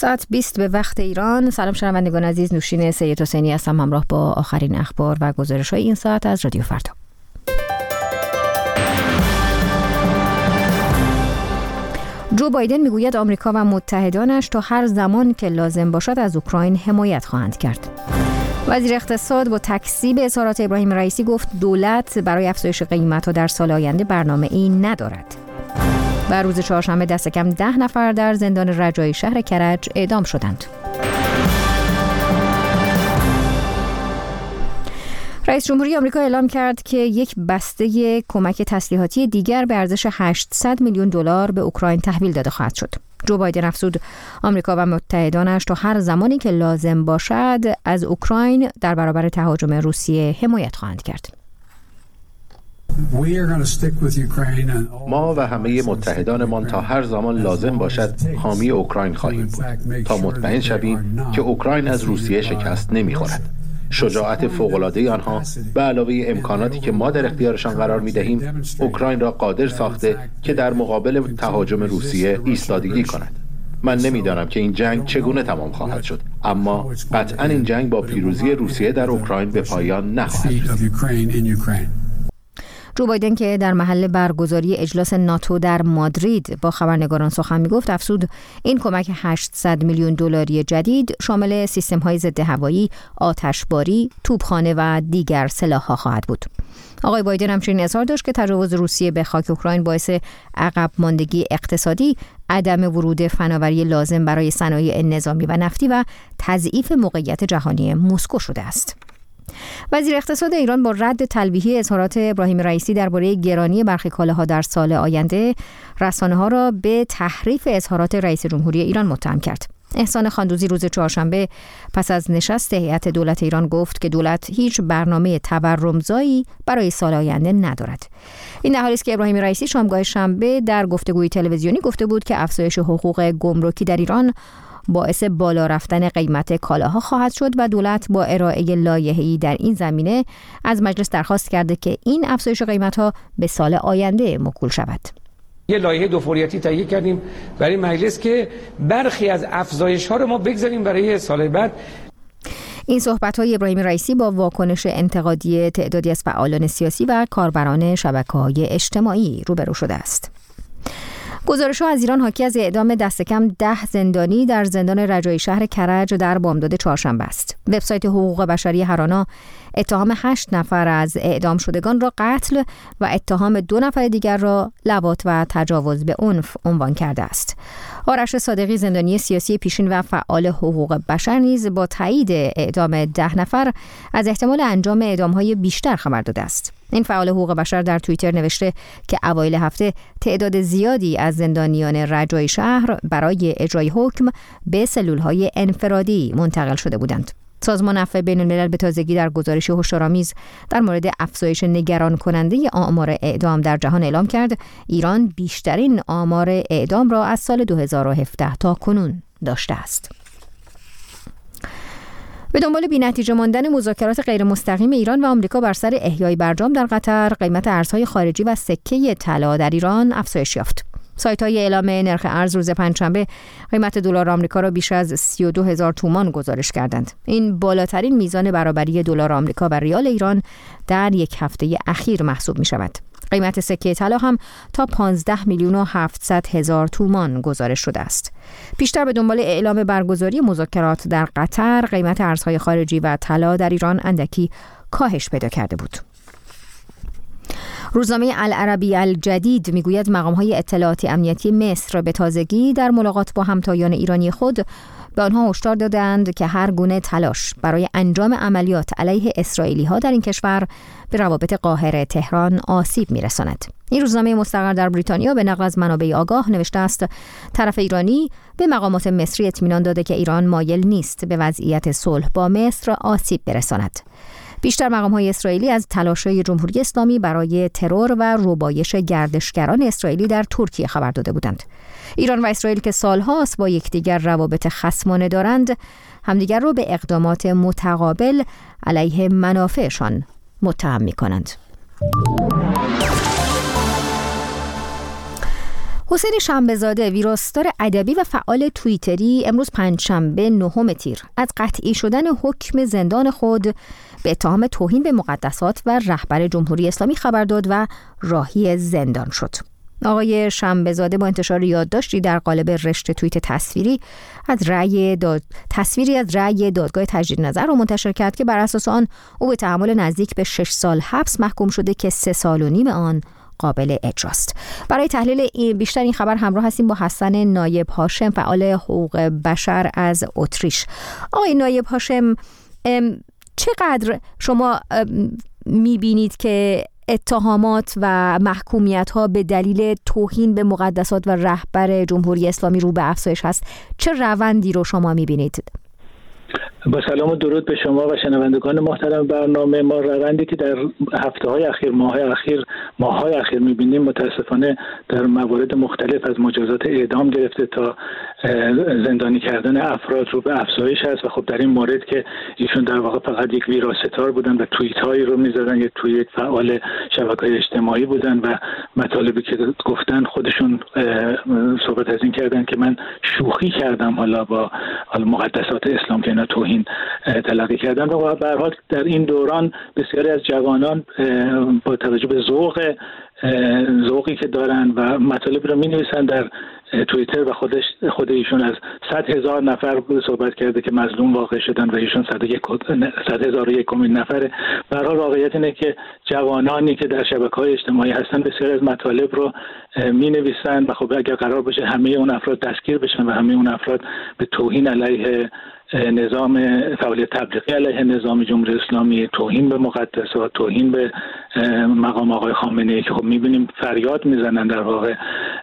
ساعت 20 به وقت ایران. سلام شنوندگان عزیز، نوشین سید حسینی هستم همراه با آخرین اخبار و گزارش‌های این ساعت از رادیو فردا. جو بایدن میگوید آمریکا و متحدانش تا هر زمان که لازم باشد از اوکراین حمایت خواهند کرد. وزیر اقتصاد با تکذیب اظهارات ابراهیم رئیسی گفت دولت برای افزایش قیمت‌ها در سال آینده برنامه‌ای ندارد. و روز چهارشنبه دست کم 10 نفر در زندان رجایی شهر کرج اعدام شدند. رئیس جمهوری آمریکا اعلام کرد که یک بسته کمک تسلیحاتی دیگر به ارزش 800 میلیون دلار به اوکراین تحویل داده خواهد شد. جو بایدن افزود آمریکا و متحدانش تا هر زمانی که لازم باشد از اوکراین در برابر تهاجم روسیه حمایت خواهند کرد. ما و همه متحدانمان تا هر زمان لازم باشد حامی اوکراین خواهیم بود تا مطمئن شویم که اوکراین از روسیه شکست نمی‌خورد. شجاعت فوق‌العاده آنها به علاوه امکاناتی که ما در اختیارشان قرار می‌دهیم، اوکراین را قادر ساخته که در مقابل تهاجم روسیه ایستادگی کند. من نمی‌دانم که این جنگ چگونه تمام خواهد شد، اما قطعاً این جنگ با پیروزی روسیه در اوکراین به پایان نخواهد رسید. جو بایدن که در محل برگزاری اجلاس ناتو در مادرید با خبرنگاران سخن میگفت افزود این کمک 800 میلیون دلاری جدید شامل سیستم‌های ضد هوایی، آتشباری، توپخانه و دیگر سلاح‌ها خواهد بود. آقای بایدن همچنین اظهار داشت که تجاوز روسیه به خاک اوکراین باعث عقب ماندگی اقتصادی، عدم ورود فناوری لازم برای صنایع نظامی و نفتی و تضعیف موقعیت جهانی مسکو شده است. وزیر اقتصاد ایران با رد تلویحی اظهارات ابراهیم رئیسی درباره گرانی برخی کالاها در سال آینده، رسانه‌ها را به تحریف اظهارات رئیس جمهوری ایران متهم کرد. احسان خاندوزی روز چهارشنبه پس از نشست هیئت دولت ایران گفت که دولت هیچ برنامه تورم‌زایی برای سال آینده ندارد. این در حالی است که ابراهیم رئیسی شامگاه شنبه در گفتگوی تلویزیونی گفته بود که افزایش حقوق گمرکی در ایران باعث بالا رفتن قیمت کالاها خواهد شد و دولت با ارائه لایحه‌ای در این زمینه از مجلس درخواست کرده که این افزایش قیمت‌ها به سال آینده موکول شود. یه لایحه دو فوریتی تهیه کردیم برای مجلس که برخی از افزایش‌ها رو ما بگذاریم برای سال بعد. این صحبت‌های ابراهیم رئیسی با واکنش انتقادی تعدادی از فعالان سیاسی و کاربران شبکه‌های اجتماعی روبرو شده است. گزارش‌ها از ایران حاکی از اعدام دست کم 10 زندانی در زندان رجایی شهر کرج در بامداد چهارشنبه است. وبسایت حقوق بشری هرانا اتهام 8 نفر از اعدام شدگان را قتل و اتهام 2 نفر دیگر را لواط و تجاوز به عنف عنوان کرده است. آرش صادقی زندانی سیاسی پیشین و فعال حقوق بشر نیز با تایید اعدام 10 نفر از احتمال انجام اعدام‌های بیشتر خبر داده است. این فعال حقوق بشر در توییتر نوشته که اوایل هفته تعداد زیادی از زندانیان رجایی شهر برای اجرای حکم به سلول‌های انفرادی منتقل شده بودند. سازمان عفو بین‌الملل به تازگی در گزارشی هشدارآمیز در مورد افزایش نگران کننده آمار اعدام در جهان اعلام کرد ایران بیشترین آمار اعدام را از سال 2017 تا کنون داشته است. به دنبال بی‌نتیجه ماندن مذاکرات غیر مستقیم ایران و آمریکا بر سر احیای برجام در قطر، قیمت ارزهای خارجی و سکه طلا در ایران افزایش یافت. سایت‌های اعلام نرخ ارز روز پنجشنبه قیمت دلار آمریکا را بیش از 32,000 تومان گزارش کردند. این بالاترین میزان برابری دلار آمریکا و ریال ایران در یک هفته اخیر محسوب می‌شود. قیمت سکه طلا هم تا 15,700,000 تومان گزارش شده است. پیشتر به دنبال اعلام برگزاری مذاکرات در قطر، قیمت ارزهای خارجی و طلا در ایران اندکی کاهش پیدا کرده بود. روزنامه العربی الجدید میگوید مقام‌های اطلاعاتی امنیتی مصر به تازگی در ملاقات با همتایان ایرانی خود به آنها هشدار دادند که هر گونه تلاش برای انجام عملیات علیه اسرائیلی‌ها در این کشور به روابط قاهره تهران آسیب می‌رساند. این روزنامه مستقر در بریتانیا به نقل از منابع آگاه نوشته است طرف ایرانی به مقامات مصری اطمینان داده که ایران مایل نیست به وضعیت صلح با مصر آسیب برساند. بیشتر مقام‌های اسرائیلی از تلاش‌های جمهوری اسلامی برای ترور و ربایش گردشگران اسرائیلی در ترکیه خبر داده بودند. ایران و اسرائیل که سال‌هاست با یکدیگر روابط خصمانه دارند، همدیگر را به اقدامات متقابل علیه منافعشان متهم می‌کنند. حسین شنبه‌زاده، ویراستار ادبی و فعال توییتری، امروز پنجشنبه 9 تیر از قطعی شدن حکم زندان خود به اتهام توهین به مقدسات و رهبر جمهوری اسلامی خبر داد و راهی زندان شد. آقای شنبه‌زاده با انتشار یادداشتی در قالب رشته توییت تصویری از رأی دادگاه تجدید نظر را منتشر کرد که بر اساس آن او به تحمل نزدیک به 6 سال حبس محکوم شده که 3.5 سال آن قابل اجراست. برای تحلیل بیشتر این خبر همراه هستیم با حسن نایب هاشم، فعال حقوق بشر از اتریش. آقای نایب هاشم، چقدر شما میبینید که اتهامات و محکومیت‌ها به دلیل توهین به مقدسات و رهبر جمهوری اسلامی رو به افزایش هست؟ چه روندی رو شما می‌بینید؟ با سلام و درود به شما و شنوندگان محترم برنامه. ما روندی که در هفته‌های اخیر، ماه‌های اخیر می‌بینیم متاسفانه در موارد مختلف از مجازات اعدام گرفته تا زندانی کردن افراد رو به افزایش است و خب در این مورد که ایشون در واقع فقط یک ویراستار بودن و توییت‌هایی رو می‌زدن، یک توییت فعال شبکه‌های اجتماعی بودن و مطالبی که گفتن خودشون صحبت از این کردن که من شوخی کردم حالا با مقدسات اسلام که اینا توهین تلقی کردن و به هر حال در این دوران بسیاری از جوانان با توجه به ذوقی که دارن و مطالبی رو می‌نویسن در توییتر و خود ایشون از 100,000 نفر صحبت کرده که مظلوم واقع شدن و ایشون 101 نفره. به هر حال واقعیت اینه که جوانانی که در شبکه‌های اجتماعی هستن بسیاری از مطالب رو می‌نویسن و خب اگر قرار باشه همه اون افراد دستگیر بشن و همه اون افراد به توهین علیه نظام فعالیت تبلیغی علیه نظام جمهوری اسلامی، توهین به مقدسات، توهین به مقام آقای خامنه‌ای که خب می‌بینیم فریاد میزنن در واقع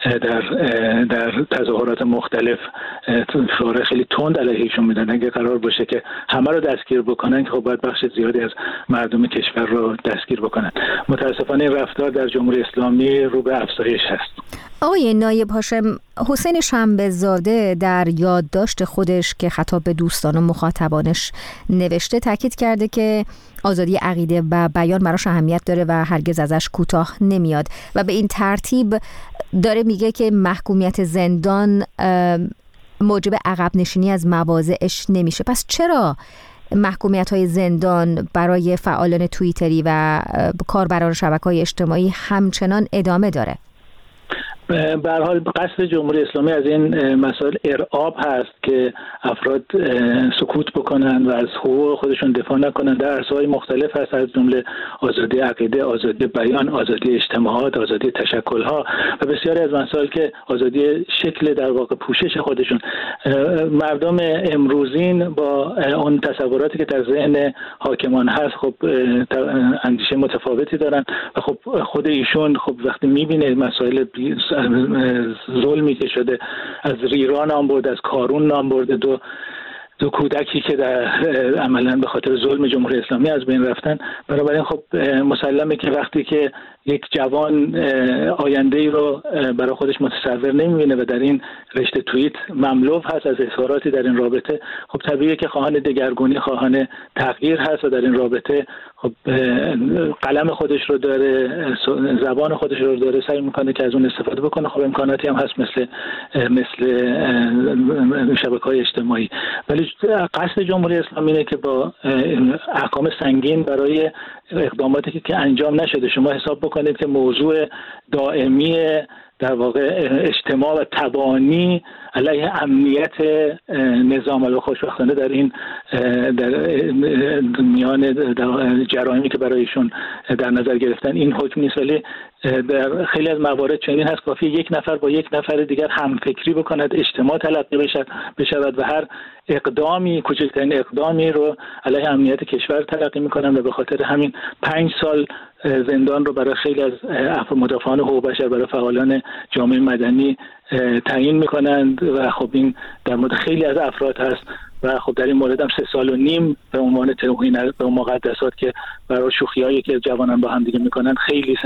در تظاهرات مختلف شعار خیلی تند علیه ایشون میدن. اگه قرار باشه که همه رو دستگیر بکنن که خب باید بخش زیادی از مردم کشور رو دستگیر بکنن. متاسفانه این رفتار در جمهوری اسلامی رو به افزایش هست. آقای نایب هاشم، حسین شنبه‌زاده در یادداشت خودش که خطاب به دوستان و مخاطبانش نوشته تاکید کرده که آزادی عقیده و بیان براش اهمیت داره و هرگز ازش کوتاه نمیاد و به این ترتیب داره میگه که محکومیت زندان موجب عقب نشینی از مواضعش نمیشه. پس چرا محکومیت‌های زندان برای فعالان توییتری و کاربران شبکه‌های اجتماعی همچنان ادامه داره؟ به هر حال قصد جمهوری اسلامی از این مسائل ارعاب هست که افراد سکوت بکنن و از حقوق خودشون دفاع نکنن. در عرصه‌های مختلف هست، از جمله آزادی عقیده، آزادی بیان، آزادی اجتماعات، آزادی تشکل‌ها و بسیاری از مسائل که آزادی شکل در واقع پوشش خودشون. مردم امروزین با اون تصوراتی که در ذهن حاکمان هست خب اندیشه متفاوتی دارن و خب خود ایشون خب وقتی می‌بینه مسائل ظلمی که شده، از ریران نام برده، از کارون نام برده، دو کودکی که در عملاً به خاطر ظلم جمهوری اسلامی از بین رفتن. بنابراین خب مسلمه که وقتی که یک جوان آینده ای رو برای خودش متصور نمی‌بینه و در این رشته توییت مملو هست از اظهاراتی در این رابطه، خب طبیعیه که خواهان دگرگونی، خواهان تغییر هست و در این رابطه خب قلم خودش رو داره، زبان خودش رو داره، سعی میکنه که از اون استفاده بکنه. خب امکاناتی هم هست مثل شبکه‌های اجتماعی. ولی قصد جمهوری اسلامی اینه که با احکام سنگین برای اقداماتی که انجام نشده، شما حساب بکنید که موضوع دائمی در واقع اجتماع و تبانی علیه امنیت نظام و خوشبختانه در این در میان جرائمی که برایشون در نظر گرفتن این حکم نیست، ولی در خیلی از موارد چنین هست کافی یک نفر با یک نفر دیگر هم فکری بکند، اجتماع تلقی بشود و هر اقدامی، کوچکترین اقدامی رو علیه امنیت کشور تلقی میکنن و به خاطر همین 5 سال زندان رو برای خیلی از مدافعان حقوق بشر، برای فعالان جامعه مدنی تعیین میکنند و خب این در مورد خیلی از افراد هست و خب در این مورد هم 3.5 سال به عنوان توهین به مقدسات که برای شوخیایی که جوانان با هم دیگه میکنن خیلی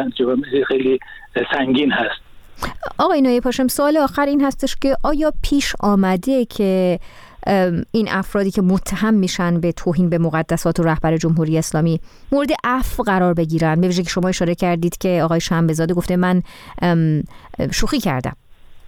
سنگین هست. آقای نایب هاشم، سوال آخر این هستش که آیا پیش آمده که این افرادی که متهم میشن به توهین به مقدسات و رهبر جمهوری اسلامی مورد عفو قرار بگیرن؟ به ویژه که شما اشاره کردید که آقای شنبه‌زاده گفته من شوخی کردم.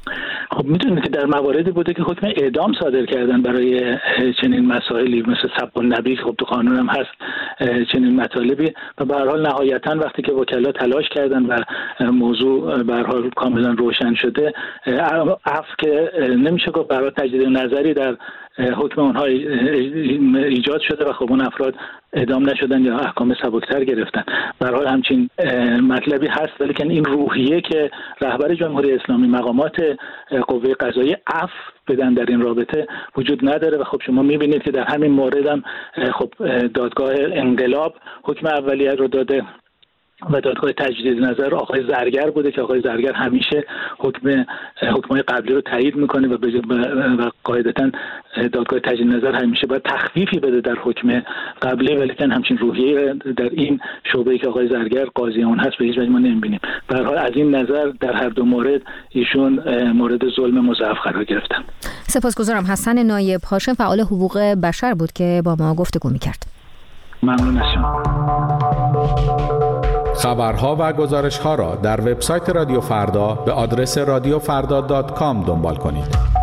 خب میدونید که در مواردی بوده که حکم اعدام صادر کردن برای چنین مسائلی مثل سب النبی، خب تو قانون هم هست چنین مطالبی، و به هر حال نهایتا وقتی که وکلا تلاش کردن و موضوع به هر حال کاملا روشن شده، عفو که نمیشه گفت، برای تجدید نظری در حکم اونها ایجاد شده و خب اون افراد اعدام نشدن یا احکام سبکتر گرفتن. به هر حال همچین مطلبی هست، ولی که این روحیه که رهبر جمهوری اسلامی، مقامات قوه قضاییه عفو بدن در این رابطه وجود نداره. و خب شما میبینید که در همین مورد هم خب دادگاه انقلاب حکم اولیه رو داده و دادگاه تجدید نظر آقای زرگر بوده که آقای زرگر همیشه حکمای قبلی رو تایید میکنه و قاعدتا دادگاه تجدید نظر همیشه باید تخفیفی بده در حکم قبلی، ولی که همچین روحیه در این شعبه‌ای که آقای زرگر قاضی اون هست به هیچ وجه ما نمیبینیم. به هر حال از این نظر در هر دو مورد ایشون مورد ظلم مضاعف قرار گرفتن. سپاسگزارم. حسن نایب هاشم فعال حقوق بشر بود که با ما گفتگو می‌کرد. ممنون از شما. خبرها و گزارش‌ها را در وبسایت رادیو فردا به آدرس radiofarda.com دنبال کنید.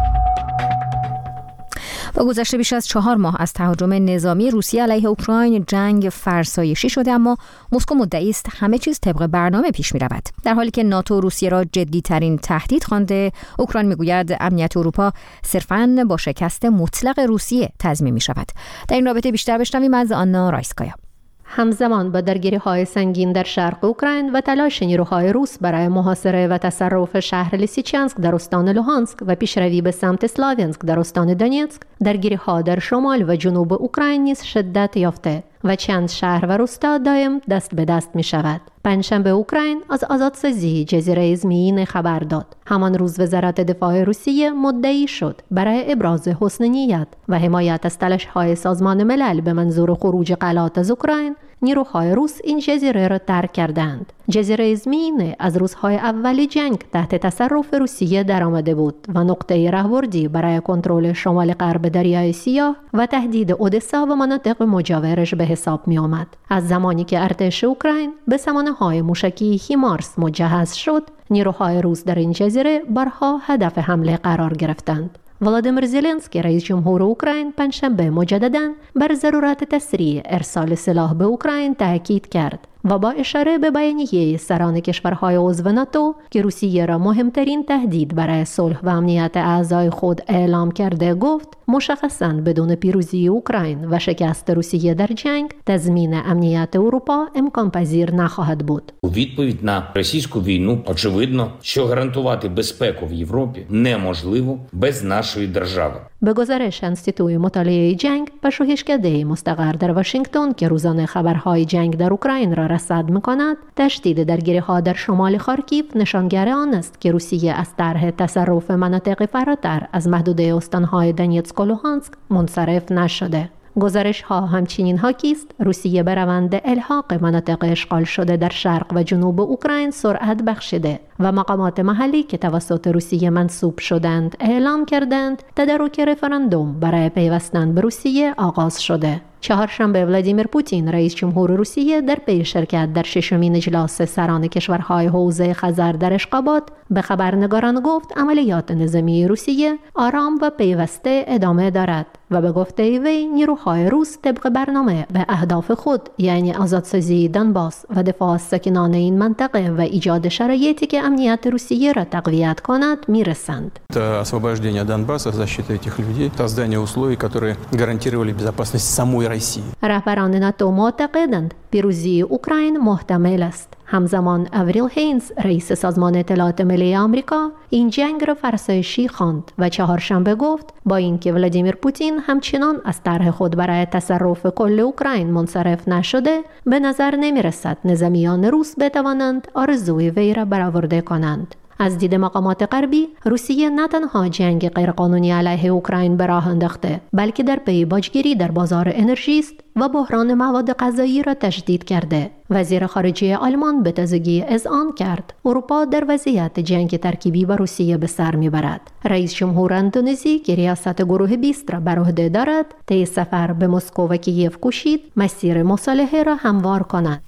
با گذشته بیش از 4 ماه از تهاجم نظامی روسیه علیه اوکراین جنگ فرسایشی شده، اما مسکو مدعی است همه چیز طبق برنامه پیش می‌رود. در حالی که ناتو روسیه را جدی‌ترین تهدید خوانده، اوکراین می‌گوید امنیت اروپا صرفاً با شکست مطلق روسیه تضمین می‌شود. در این رابطه بیشتر بشنویم از آنا رایسکایا. همزمان با درگیری‌های سنگین در شرق اوکراین و تلاش نیروهای روس برای محاصره و تصرف شهر لیسیچانسک در استان لوهانسک و پیشروی به سمت سلاوینسک در استان دونیتسک، درگیری‌ها در شمال و جنوب اوکراین نیز شدت یافته و چند شهر و روستا دائم دست به دست می شود. پنجشنبه اوکراین از آزادسازی جزیره زمین خبر داد. همان روز وزارت دفاع روسیه مدعی شد برای ابراز حسن نیت و حمایت از تلاش‌های سازمان ملل به منظور خروج غلات از اوکراین، نیروهای روس این جزیره را ترک کردند. جزیره زمین از روزهای اول جنگ تحت تصرف روسیه درآمده بود و نقطه راهبردی برای کنترل شمال غرب دریای سیاه و تهدید اودسا و مناطق مجاورش به حساب می آمد. از زمانی که ارتش اوکراین به سامانه‌های موشکی هیمارس مجهز شد، نیروهای روس در این جزیره بارها هدف حمله قرار گرفتند. ولادیمیر زلنسکی رئیس جمهور اوکراین پنجشنبه مجدداً بر ضرورت تسریع ارسال سلاح به اوکراین تاکید کرد و با اشاره به بیانیه سران کشورهای عضو ناتو که روسیه را مهمترین تهدید برای صلح و امنیت اعضای خود اعلام کرده گفت مشخصاً بدون پیروزی اوکراین و شکست روسیه در جنگ تضمین امنیت اروپا امکان پذیر نخواهد بود. У відповідь на російську війну очевидно, що гарантувати безпеку в Європі неможливо без нашої держави. به گزارش انستیتوی مطالعه جنگ، پژوهشکده مستقر در واشنگتن که روزانه خبرهای جنگ در اوکراین را رصد می‌کند، تشدید درگیری‌ها در شمال خارکیو نشانگر آن است که روسیه از طرح تصرف مناطق فراتر از محدوده استان‌های دونیتسک و لوهانسک منصرف نشده. گزارش ها همچنین حاکی است روسیه به روند الحاق مناطق اشغال شده در شرق و جنوب اوکراین سرعت بخشیده و مقامات محلی که توسط روسیه منصوب شدند اعلام کردند تدارک رفراندوم برای پیوستن به روسیه آغاز شده. چهارشنبه ولادیمیر پوتین رئیس جمهور روسیه در پی شرکت در ششمین اجلاس سران کشورهای حوزه خزر در اشخابات به خبرنگاران گفت عملیات نظامی روسیه آرام و پیوسته ادامه دارد و به گفته وی نیروهای روس طبق برنامه به اهداف خود یعنی آزادسازی دونباس و دفاع از ساکنان این منطقه و ایجاد شرایطی که امنیت روسیه را تقویت کند میرسند. освобождение Донбасса, защита этих людей, создание условий, которые гарантировали безопасность самой России. رهبران ناتو معتقدند پیروزی اوکراین محتمل است. همزمان اوریل هینز رئیس سازمان اطلاعات ملی آمریکا این جنگ را فرسایشی خواند و چهارشنبه گفت با اینکه ولادیمیر پوتین همچنان از طرح خود برای تصرف کل اوکراین منصرف نشده، به نظر نمی رسد نظامیان روس بتوانند آرزوی وی را برآورده کنند. از دید مقامات غربی، روسیه نه تنها جنگ غیرقانونی علیه اوکراین به راه انداخته، بلکه در پی باجگیری در بازار انرژی است و بحران مواد غذایی را تشدید کرده. وزیر خارجه آلمان به تازگی اذعان کرد اروپا در وضعیت جنگ ترکیبی با روسیه به سر میبرد. رئیس جمهور اندونزی که ریاست گروه 20 را بر عهده دارد، طی سفر به مسکو و کیف کوشید مسیر مصالحه را هموار کند.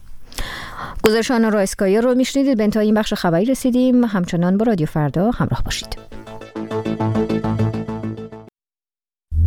گزارش آنا رایسکایا رو میشنیدید. به انتهای این بخش خبری رسیدیم. همچنان با رادیو فردا همراه باشید.